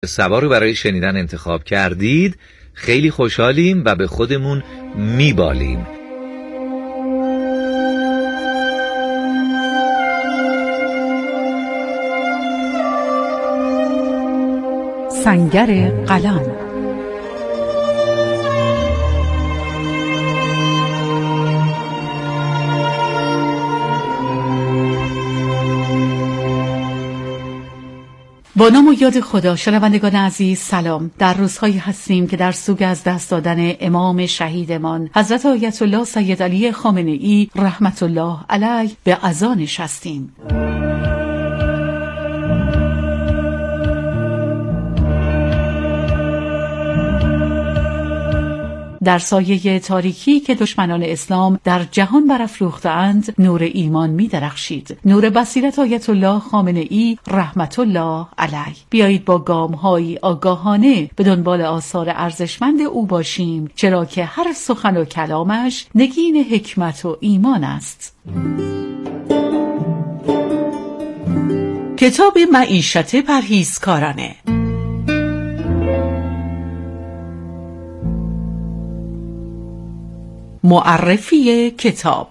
سبا رو برای شنیدن انتخاب کردید. خیلی خوشحالیم و به خودمون میبالیم. سنگر قلم. با نام و یاد خدا. شنوندگان عزیز سلام. در روزهایی هستیم که در سوگ از دست دادن امام شهیدمان حضرت آیت الله سید علی خامنه ای رحمت الله علیه به عزا نشستیم. در سایه تاریکی که دشمنان اسلام در جهان برافروختند نور ایمان می درخشید. نور بصیرت آیت الله خامنه ای رحمت الله علیه. بیایید با گام‌های آگاهانه به دنبال آثار ارزشمند او باشیم، چرا که هر سخن و کلامش نگین حکمت و ایمان است. کتاب معیشت پرهیزکارانه. معرفی کتاب.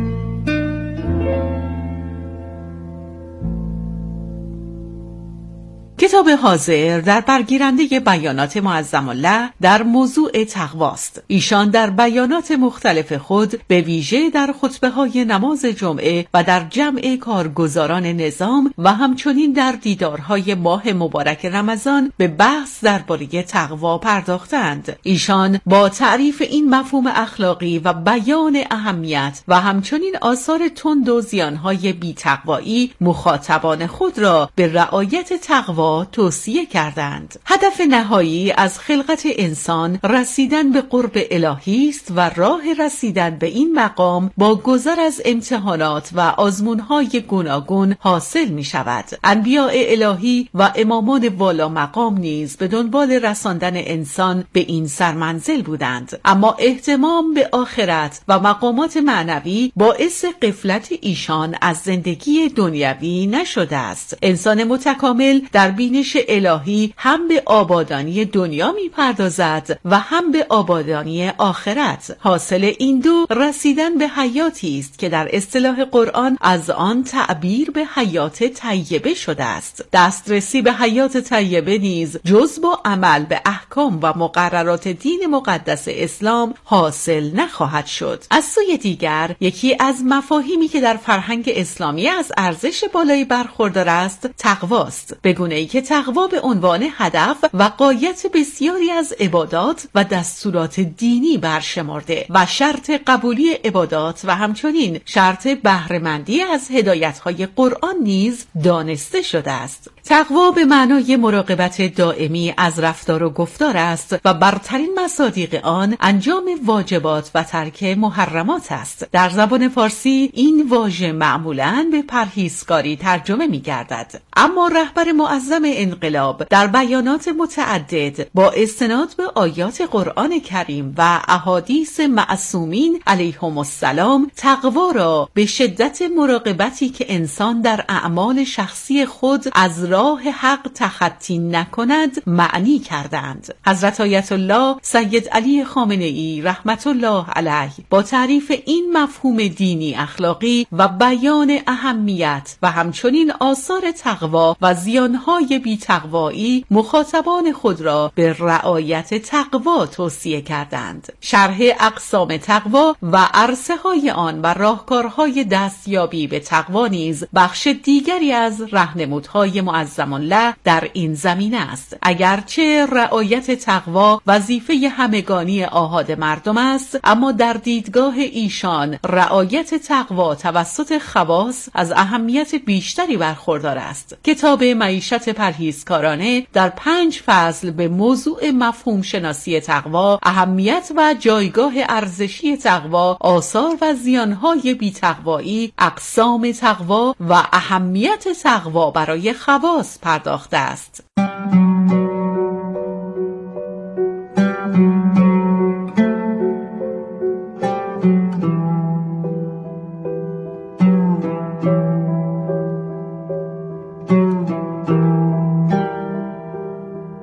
کتاب حاضر در برگیرنده بیانات معظم الله در موضوع تقواست. ایشان در بیانات مختلف خود به ویژه در خطبه‌های نماز جمعه و در جمع کارگزاران نظام و همچنین در دیدارهای ماه مبارک رمضان به بحث درباره تقوا پرداختند. ایشان با تعریف این مفهوم اخلاقی و بیان اهمیت و همچنین آثار تند و زیانهای بی‌تقوایی مخاطبان خود را به رعایت تقوا توصیه کردند. هدف نهایی از خلقت انسان رسیدن به قرب الهی است و راه رسیدن به این مقام با گذر از امتحانات و آزمون‌های گوناگون حاصل می شود. انبیاء الهی و امامان والا مقام نیز به دنبال رساندن انسان به این سرمنزل بودند، اما اهتمام به آخرت و مقامات معنوی باعث غفلت ایشان از زندگی دنیوی نشده است. انسان متکامل در بینش الهی هم به آبادانی دنیا می پردازد و هم به آبادانی آخرت. حاصل این دو رسیدن به حیاتی است که در اصطلاح قرآن از آن تعبیر به حیات طیبه شده است. دسترسی به حیات طیبه نیز جز با عمل به احکام و مقررات دین مقدس اسلام حاصل نخواهد شد. از سوی دیگر یکی از مفاهیمی که در فرهنگ اسلامی از ارزش بالایی برخوردار است تقواست، به گونه‌ای که تقوا به عنوان هدف و غایت بسیاری از عبادات و دستورات دینی برشمرده و شرط قبولی عبادات و همچنین شرط بهره‌مندی از هدایت‌های قرآن نیز دانسته شده است. تقوا به معنای مراقبت دائمی از رفتار و گفتار است و برترین مصادیق آن انجام واجبات و ترک محرمات است. در زبان فارسی این واژه معمولاً به پرهیزکاری ترجمه می‌گردد، اما رهبر معظم انقلاب در بیانات متعدد با استناد به آیات قرآن کریم و احادیث معصومین علیهم السلام تقوا را به شدت مراقبتی که انسان در اعمال شخصی خود از راه حق تخطی نکند معنی کردند. حضرت آیت الله سید علی خامنه ای رحمت الله علیه با تعریف این مفهوم دینی اخلاقی و بیان اهمیت و همچنین آثار تقوا و زیانهای بی‌تقوایی مخاطبان خود را به رعایت تقوا توصیه کردند. شرح اقسام تقوا و عرصه‌های آن و راهکارهای دستیابی به تقوا نیز بخش دیگری از راهنمودهای معظم الله در این زمینه است. اگرچه رعایت تقوا وظیفه همگانی آحاد مردم است، اما در دیدگاه ایشان رعایت تقوا توسط خواص از اهمیت بیشتری برخوردار است. کتاب معیشت پرهیزکارانه در 5 فصل به موضوع مفهوم شناسی تقوا، اهمیت و جایگاه ارزشی تقوا، آثار و زیانهای بی‌تقوایی، اقسام تقوا و اهمیت تقوا برای خواص پرداخته است.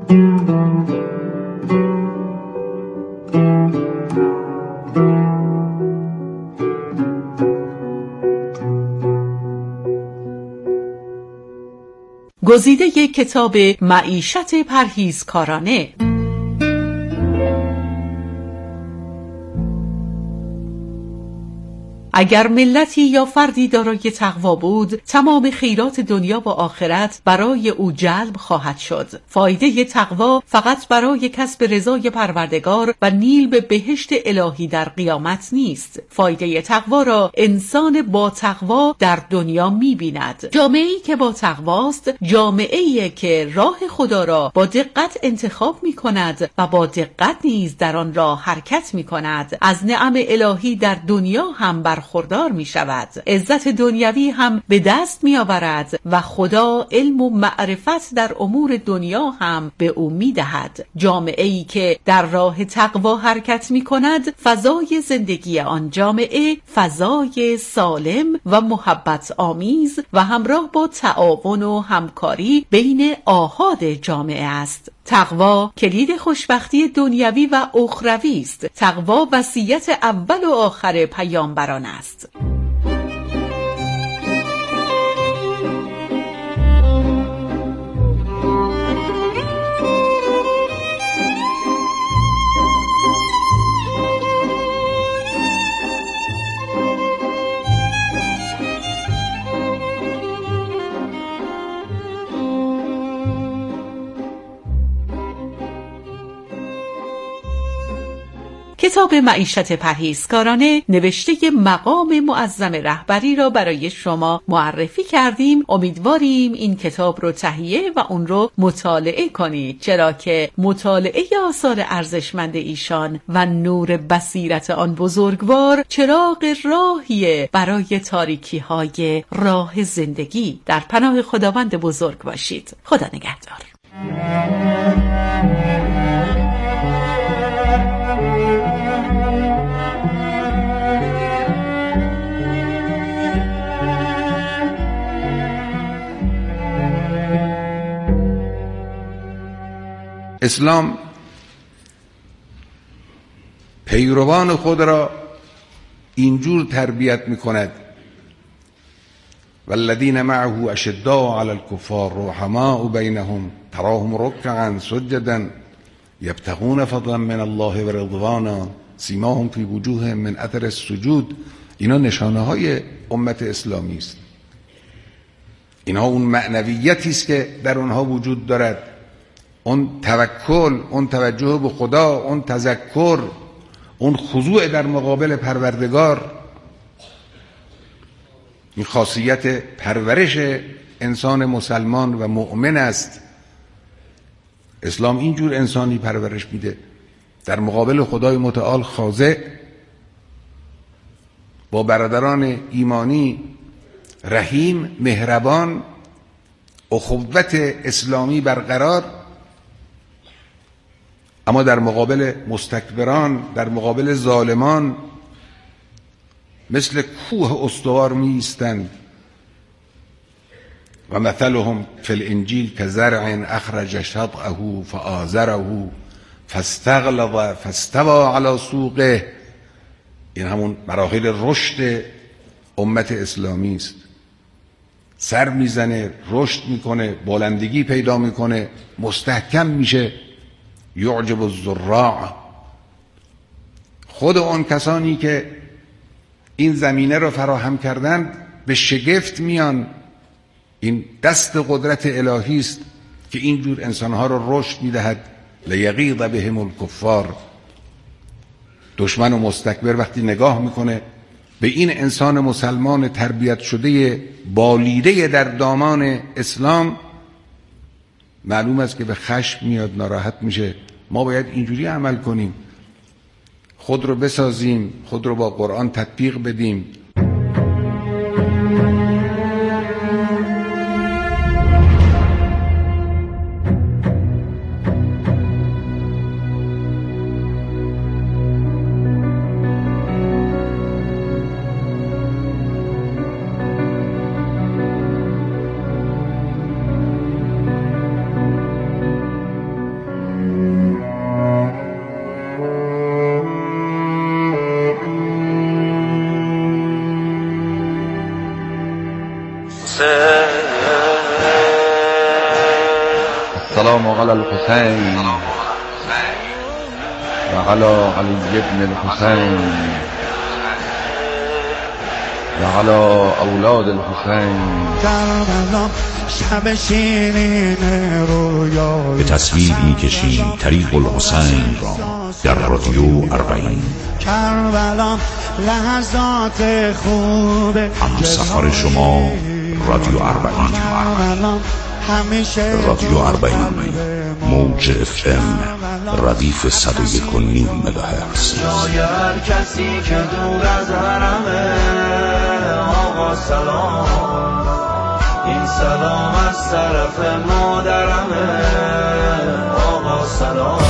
گزیده کتاب معیشت پرهیزکارانه. اگر ملتی یا فردی دارای تقوا بود، تمام خیرات دنیا و آخرت برای او جلب خواهد شد. فایده تقوا فقط برای کسب رضای پروردگار و نیل به بهشت الهی در قیامت نیست. فایده تقوا را انسان با تقوا در دنیا می‌بیند. جامعه‌ای که با تقواست، جامعه‌ای که راه خدا را با دقت انتخاب می‌کند و با دقت نیز در آن راه حرکت می‌کند، از نعم الهی در دنیا هم برخوردار می شود. عزت دنیوی هم به دست می آورد و خدا علم و معرفت در امور دنیا هم به او می دهد. جامعه‌ای که در راه تقوا حرکت می کند، فضای زندگی آن جامعه فضای سالم و محبت آمیز و همراه با تعاون و همکاری بین آحاد جامعه است. تقوا کلید خوشبختی دنیوی و اخروی است. تقوا وصیت اول و آخر پیامبران است. کتاب معیشت پرهیزکارانه نوشته مقام معظم رهبری را برای شما معرفی کردیم. امیدواریم این کتاب رو تهیه و اون رو مطالعه کنید، چرا که مطالعه آثار ارزشمند ایشان و نور بصیرت آن بزرگوار چراغ راهیه برای تاریکی های راه زندگی. در پناه خداوند بزرگ باشید. خدا نگهدار. اسلام پیروان خود را اینجور تربیت می‌کند: والذین معه اشداء علی الکفار رحماء بینهم تراهم رکعا سجدا یبتغون فضلا من الله و رضوانا سیماهم فی وجوههم من اثر السجود. اینا نشانه های امت اسلامی است. اینها اون معنویتی است که در اونها وجود دارد، اون توکل، اون توجه به خدا، اون تذکر، اون خضوع در مقابل پروردگار. این خاصیت پرورش انسان مسلمان و مؤمن است. اسلام اینجور انسانی پرورش میده، در مقابل خدای متعال خاضع، با برادران ایمانی رحیم، مهربان، اخوت اسلامی برقرار، اما در مقابل مستکبران، در مقابل ظالمان مثل کوه استوار می ایستند. و مثلهم فی الانجیل کزرع اخرج شطأه فآزره فاستغلظ فاستوى علی سوقه. این همون مراحل رشد امت اسلامی است. سر میزنه، رشد میکنه، بلندگی پیدا میکنه، مستحکم میشه. یعجب الزراع. خود اون کسانی که این زمینه رو فراهم کردن به شگفت میان. این دست قدرت الهی است که اینجور انسانها رو رشد میدهد. لیغیظ بهم الکفار. دشمن و مستکبر وقتی نگاه میکنه به این انسان مسلمان تربیت شده بالیده در دامان اسلام، معلوم است که به خشم میاد، ناراحت میشه. ما باید اینجوری عمل کنیم، خود رو بسازیم، خود رو با قرآن تطبیق بدیم. علی الحسین و علی علی ابن الحسین و علی اولاد الحسین. به تصویر می‌کشیم طریق الحسین را در رادیو اربعین. کربلا لحظات خوب هم سفر شما رادیو اربعین. رادیو اربعین موج FM ردیف 101.9 مگاهرتز. جای هر کسی که دور از حرمه آقا سلام، این سلام از طرف مادرمه آقا سلام.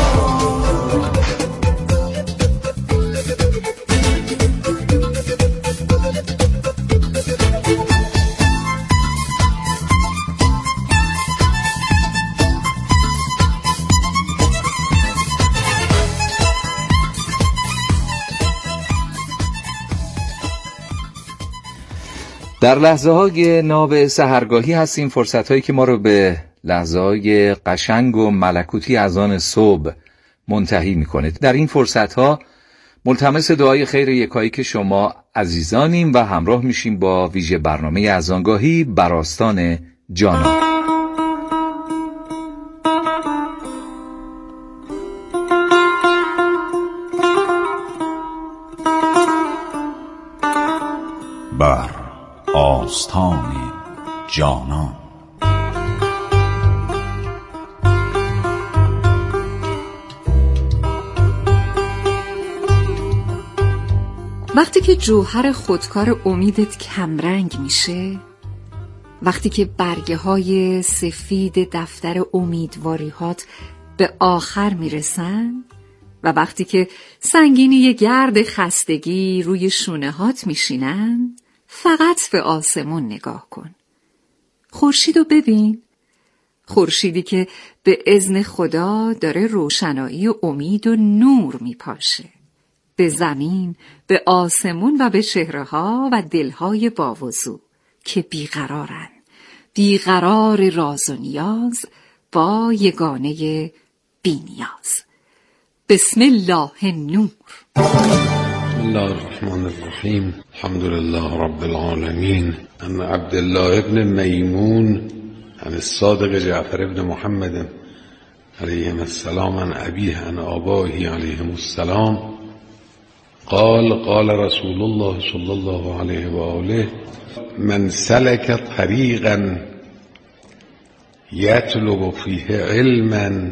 در لحظه های ناب سحرگاهی هستیم، فرصت هایی که ما رو به لحظه های قشنگ و ملکوتی اذان صبح منتهی میکنه. در این فرصت ها ملتمس دعای خیر یکایی که شما عزیزانیم و همراه میشیم با ویژه برنامه اذانگاهی بر آستان جانان. بر آستان جانان. وقتی که جوهر خودکار امیدت کمرنگ میشه، وقتی که برگه های سفید دفتر امیدواریهات به آخر میرسن و وقتی که سنگینی گرد خستگی روی شونه هات میشینن، فقط به آسمون نگاه کن. خورشیدو ببین، خورشیدی که به اذن خدا داره روشنایی و امید و نور میپاشه به زمین، به آسمون و به چهره‌ها و دلهای باوضو که بیقرارن، بیقرار راز و نیاز با یگانه بی‌نیاز. بسم الله النور. بسم الله الرحمن الرحیم. الحمد لله رب العالمین. عن عبد الله ابن میمون عن الصادق جعفر ابن محمد علیهم السلام عن ابیه عن آبائه علیهم السلام قال قال رسول الله صلی الله علیه و آله من سلک طریقا یطلب فیه علما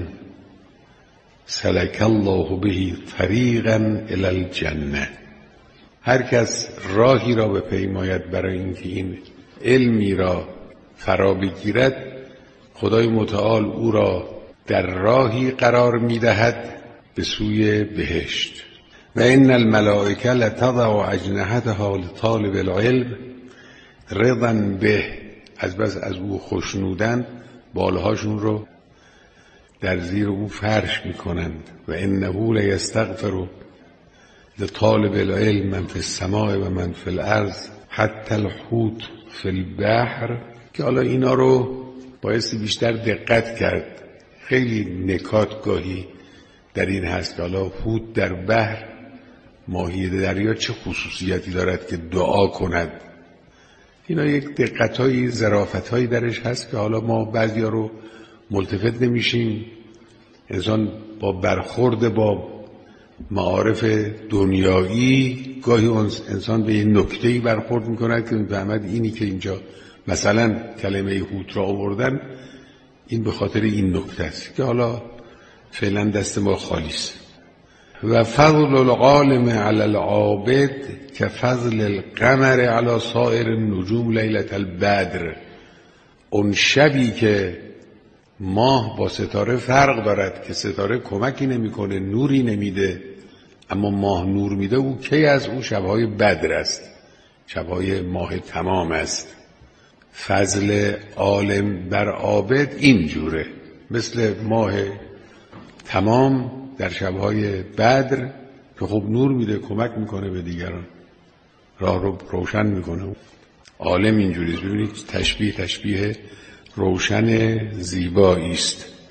سلک الله به طریقا الی الجنه. هر کس راهی را بپیماید برای اینکه این علمی را فرا بگیرد، خدای متعال او را در راهی قرار می‌دهد به سوی بهشت. و ان الملائکه لتضع اجنحتها لطالب العلم رضا به، از بس از او خوشنودن بالهاشون رو در زیر او فرش میکنند. و انه لیستغفر لطالب العلم من فی السماء و من فی الارض حتی الحوت فی البحر، که حالا اینا رو بایستی بیشتر دقت کرد. خیلی نکات گاهی در این هست که حالا حوت در بحر، ماهی دریا چه خصوصیتی دارد که دعا کند. اینا یک دقت‌هایی، ظرافت‌هایی درش هست که حالا ما بعضیا رو ملتفت نمیشیم. انسان با برخورد با معارف دنیایی گاهی انسان به این نکته‌ای برخورد می‌کند که می‌فهمد اینی که اینجا مثلا کلمه حوت را آوردن این به خاطر این نکته است که حالا فعلا دست ما خالی است. و فضل العالم علی العابد که فضل القمر علی سایر النجوم لیلة البدر. اون شبی که ماه با ستاره فرق دارد که ستاره کمکی نمیکنه، نوری نمیده، اما ماه نور میده، او کی از اون شبهای بدر است، شبهای ماه تمام است. فضل عالم بر عابد این جوره، مثل ماه تمام در شبهای بدر که خب نور میده، کمک میکنه به دیگران، راه رو روشن میکنه. عالم اینجوریست. ببینید تشبیه روشن زیبایی است.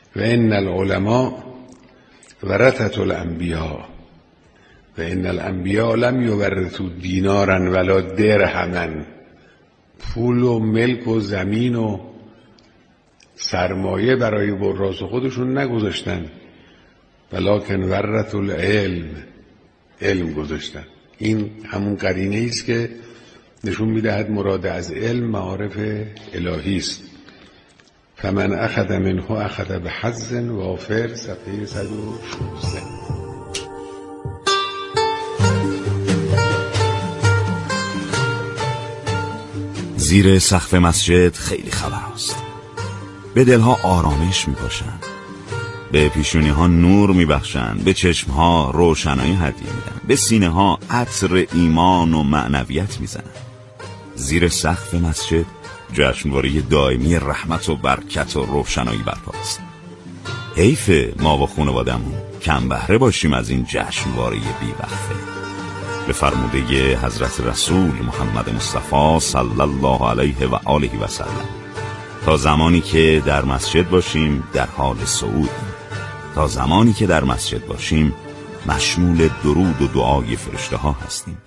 و ان العلماء ورثة الانبیاء و ان الانبیاء لم یورثوا دینارا ولا درهما. پول و ملک و زمین و سرمایه برای وراث خودشون نگذاشتن، ولکن ورثوا العلم، علم گذاشتن. این همون قرینه است که نشون میدهد مراد از علم معارف الهی است. فمن اخذ منه اخذ بحظ وافر، صفحه 116. زیر سقف مسجد خیلی خبر است. به دلها آرامش می‌بخشند، به پیشونی‌ها نور می‌بخشند، به چشم‌ها روشنایی هدیه میدن، به سینه‌ها عطر ایمان و معنویت میزنند. زیر سقف مسجد جشنواره دائمی رحمت و برکت و روشنایی برپاست. حیف ما و خانواده‌مون کم بهره باشیم از این جشنواره بی‌وقفه. به فرموده حضرت رسول محمد مصطفی صلی الله علیه و آله و سلم، تا زمانی که در مسجد باشیم در حال صعود، تا زمانی که در مسجد باشیم مشمول درود و دعای فرشته ها هستیم.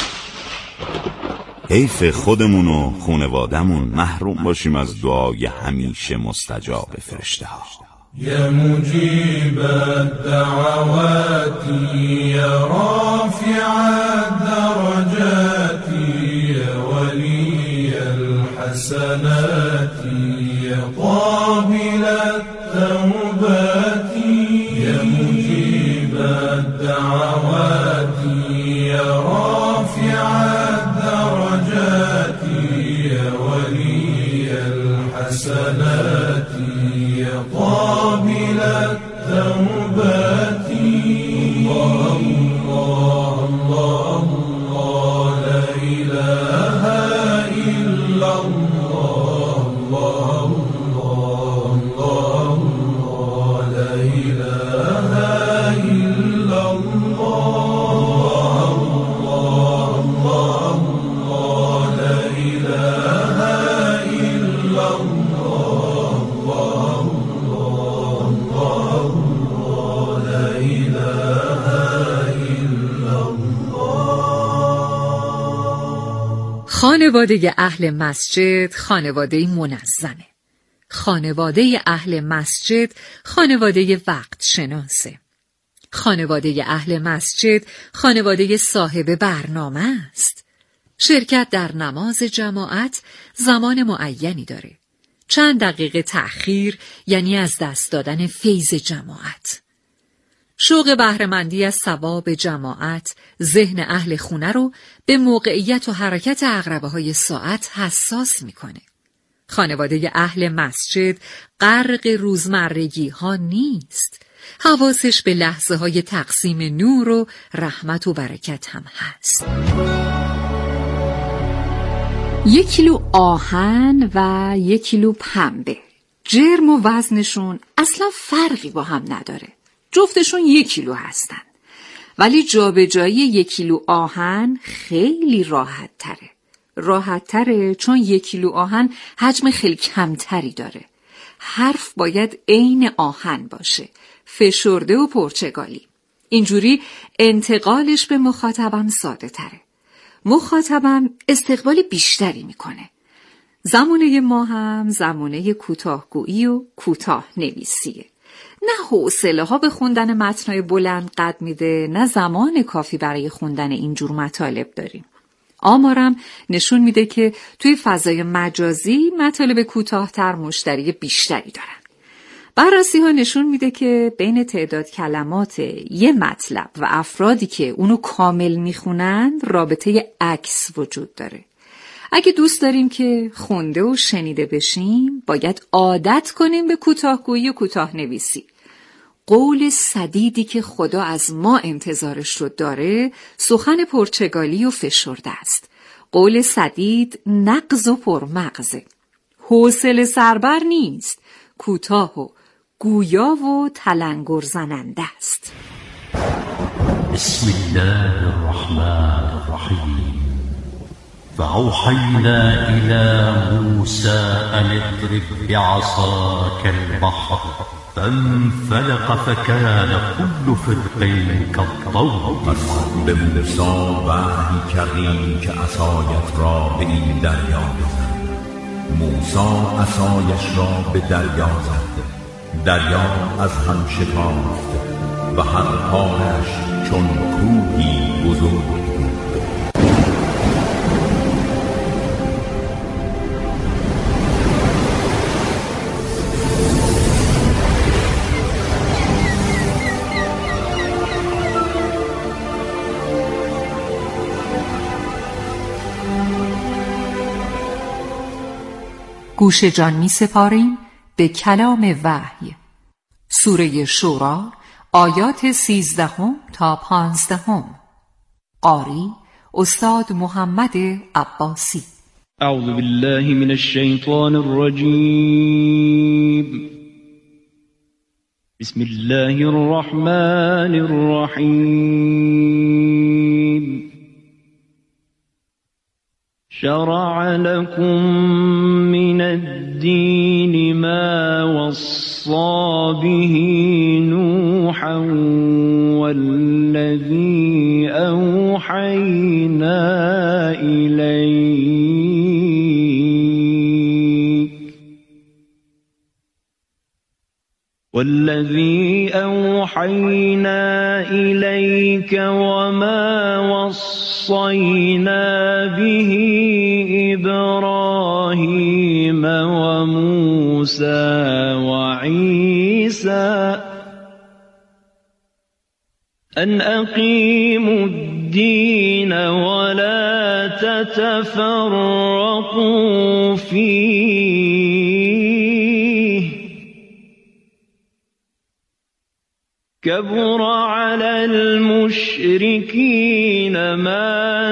حیف خودمون و خانواده‌مون محروم باشیم از دعای همیشه مستجاب فرشته ها. یا مجیب الدعوات یا رافع الدرجات یا ولی الحسنات یا قابل التوبات یا مجیب الدعوات یا رافع الدرجات یا ولی الحسنات یا قابل التوبات. الله الله الله لا إله إلا الله الله الله الله لا إله إلا الله الله الله لا إله إلا الله الله الله لا إله إلا الله. خانواده اهل مسجد خانواده منظمه. خانواده اهل مسجد خانواده وقت شناسه. خانواده اهل مسجد خانواده صاحب برنامه است. شرکت در نماز جماعت زمان معینی داره. چند دقیقه تأخیر یعنی از دست دادن فیض جماعت. شوق بهره‌مندی از ثواب جماعت ذهن اهل خونه رو به موقعیت و حرکت عقربه‌های ساعت حساس میکنه. خانواده اهل مسجد غرق روزمرگی ها نیست. حواسش به لحظه های تقسیم نور و رحمت و برکت هم هست. 1 کیلو آهن و 1 کیلو پنبه، جرم و وزنشون اصلا فرقی با هم نداره. جفتشون 1 کیلو هستن، ولی جابجایی 1 کیلو آهن خیلی راحت تره. راحت تره چون 1 کیلو آهن حجم خیلی کمتری داره. حرف باید عین آهن باشه، فشرده و پرچگالی. اینجوری انتقالش به مخاطبم ساده تره. مخاطبم استقبال بیشتری میکنه. زمانه ما هم زمانه کوتاهگویی و کوتاه نویسیه. نه حوصله ها به خوندن متنای بلند قد میده، نه زمان کافی برای خوندن اینجور مطالب داریم. آمارم نشون میده که توی فضای مجازی مطالب کوتاه‌تر مشتری بیشتری دارن. بررسی ها نشون میده که بین تعداد کلمات یه مطلب و افرادی که اونو کامل میخونن رابطه عکس وجود داره. اگه دوست داریم که خونده و شنیده بشیم باید عادت کنیم به کوتاهگویی و کوتاه نویسی. قول سدیدی که خدا از ما انتظارش رو داره سخن پرچگالی و فشرده است. قول سدید نغز و پرمغزه. حوصله سربر نیست، کوتاه و گویا و تلنگر زننده است. بسم الله الرحمن الرحیم فأوحینا إلى موسى أن اضرب بعصاك البحر فانفلق فكان كل فرق كالطود. پس به موسی وحی کردیم که عصایت را به این دریا بزن. موسی عصایش را به دریا زد، دریا از هم شکافت و هر پارش چون کوهی بزرگ بود. گوش جان می سپاریم به کلام وحی. سوره شورا آیات 13 تا 15. قاری استاد محمد عباسی. اعوذ بالله من الشیطان الرجیم. بسم الله الرحمن الرحیم. شرع لكم من الدين ما وصى به نوحا والذي أوحينا إليك وما وصينا به إبراهيم وموسى وعيسى أن أقيموا الدين ولا تتفرقوا فيه كبر على المشركين ما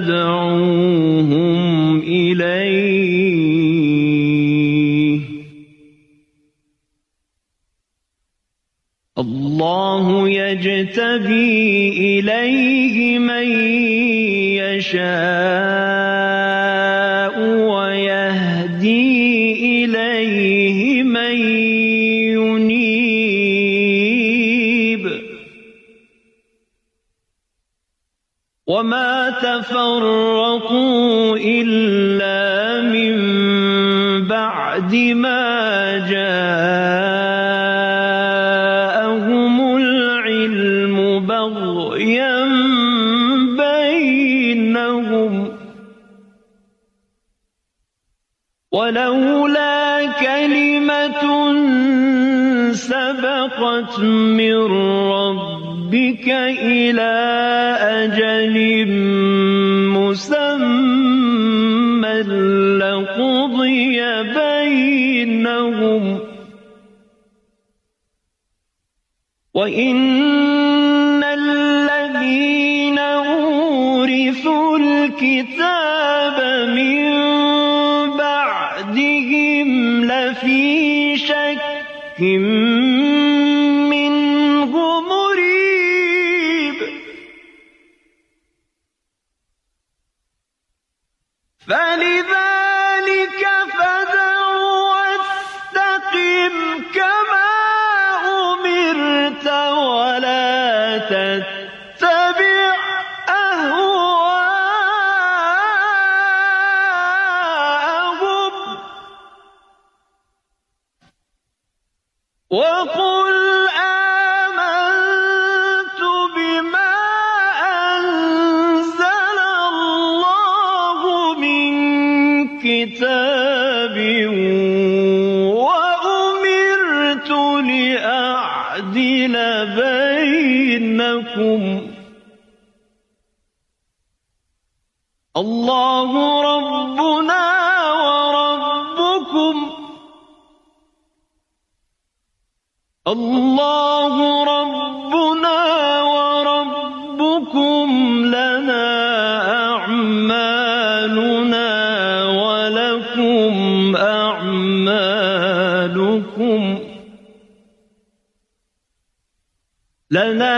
تدعوهم إليه الله يجتبي إليه من يشاء ويهدي إليه من ينيب وما تفرقوا إلا من بعد ما جاءهم العلم بغيا بينهم ولولا كلمة سبقت من ربك إلى أجل مسمى لقضي بينهم وإن الذين أورثوا الكتاب من بعدهم لفي شك منه مريب فلذلك فادع واستقم كما أمرت ولا تتبع أهواءهم وقل آمنت بما أنزل الله من كتاب وأمرت لأعدل بينكم الله ربنا وربكم الله ربنا وربكم لنا أعمالنا ولكم أعمالكم لنا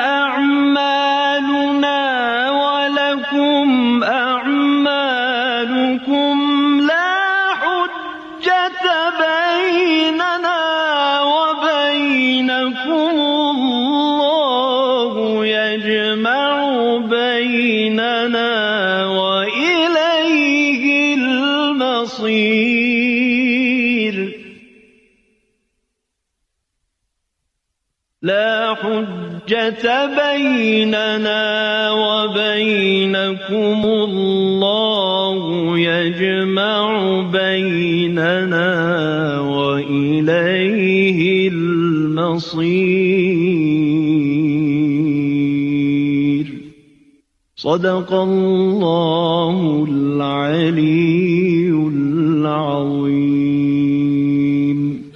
أعمالنا ولكم أعمالكم لا حجة بيننا وبين لا حجة بيننا وبينكم الله يجمع بيننا وإليه المصير. صدق الله العلي العظيم.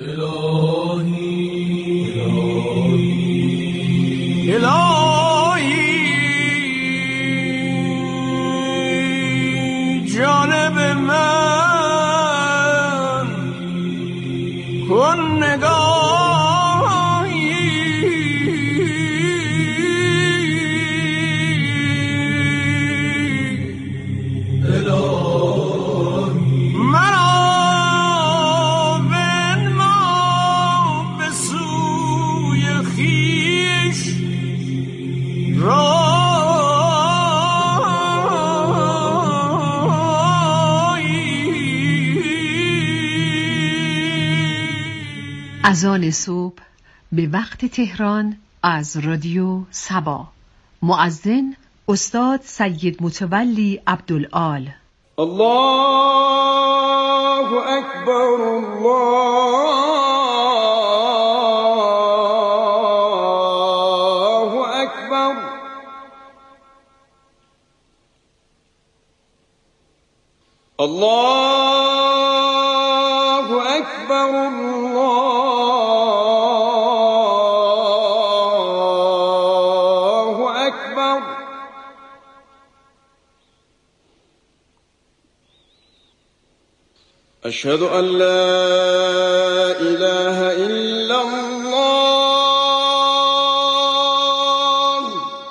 الهی جانب من کن نگاهی، الهی مرا بنما به سوی خویش اذان صبح به وقت تهران از رادیو سبا. مؤذن استاد سید متولی عبدالآل. الله اکبر، الله اکبر، الله اکبر، الله اکبر. اشهد ان لا اله الا الله.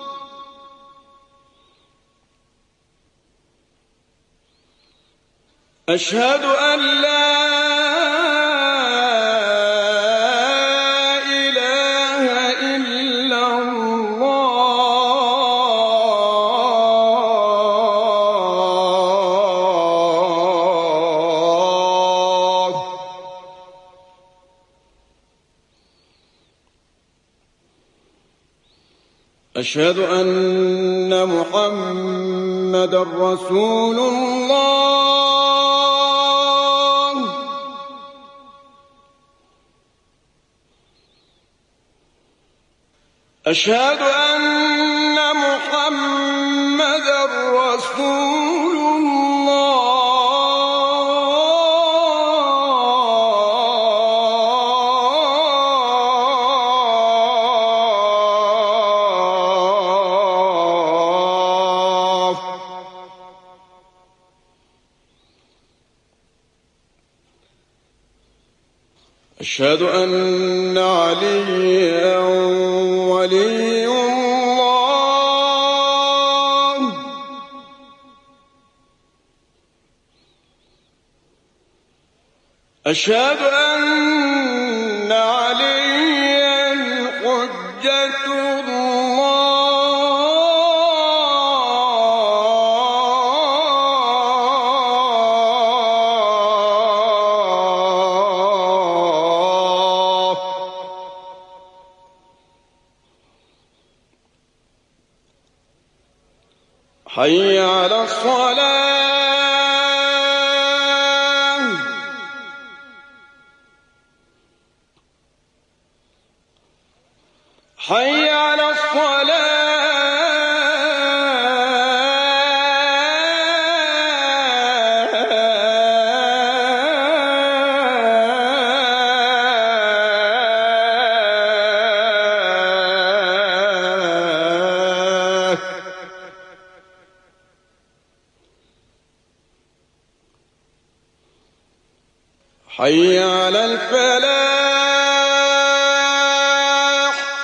اشهد ان لا اله الا الله. اشهد ان محمدا رسول الله. أشهد أن محمدا رسول الله. أشهد أن عليا ولي الله. أشهد أن عليا حجة الله. حي على الصلاة. حي على الصلاة. حي على الفلاح.